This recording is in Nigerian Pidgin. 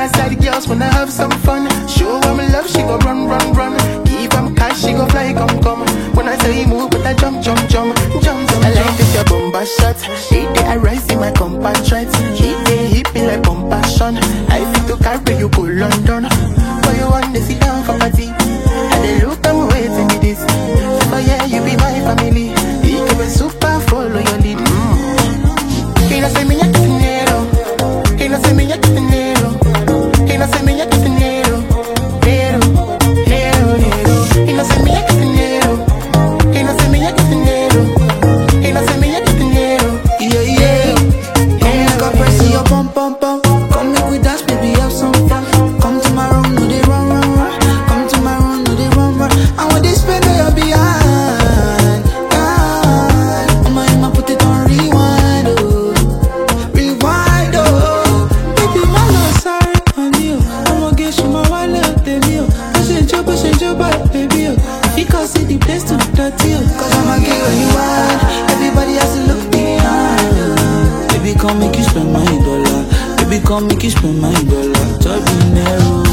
my side girls wanna have some fun. Show them love, she go run, run, run. Give them cash, she go fly, come, come. When I say move, but I jump, jump, jump, jump, jump. I like this your bomba shot. Hey, day I rise in my compatriot. Hey, day hit me like compassion. I feel to carry you go London. But you want to sit down for party. And they look, I'm waiting for this. So yeah, you be my family. You can be super, follow your lead. He no say me ya dinero. He no say me ya dinero. He no say me ya dinero. Dinero, dinero, dinero. He no say me ya dinero. He no say me ya dinero. He no say me ya dinero. Yeah, yeah. Come make a press your pum pum pum. Come make we dance, baby, have some fun. Come to my room, no they run, run, run. Come to my room, no they run, run. I want this spend on your behind. God, I'ma put it on rewind, oh. Rewind, oh. Baby, my love, sorry, honey, oh. I'ma get you my wallet, baby, oh. Push and jump, baby, oh. If you can't see the place to dirty, oh. Cause I'ma get what you want. Everybody has to look behind, oh. Baby, come make you spend my dollar. Baby, come make you spend my dollar. Talk dinero.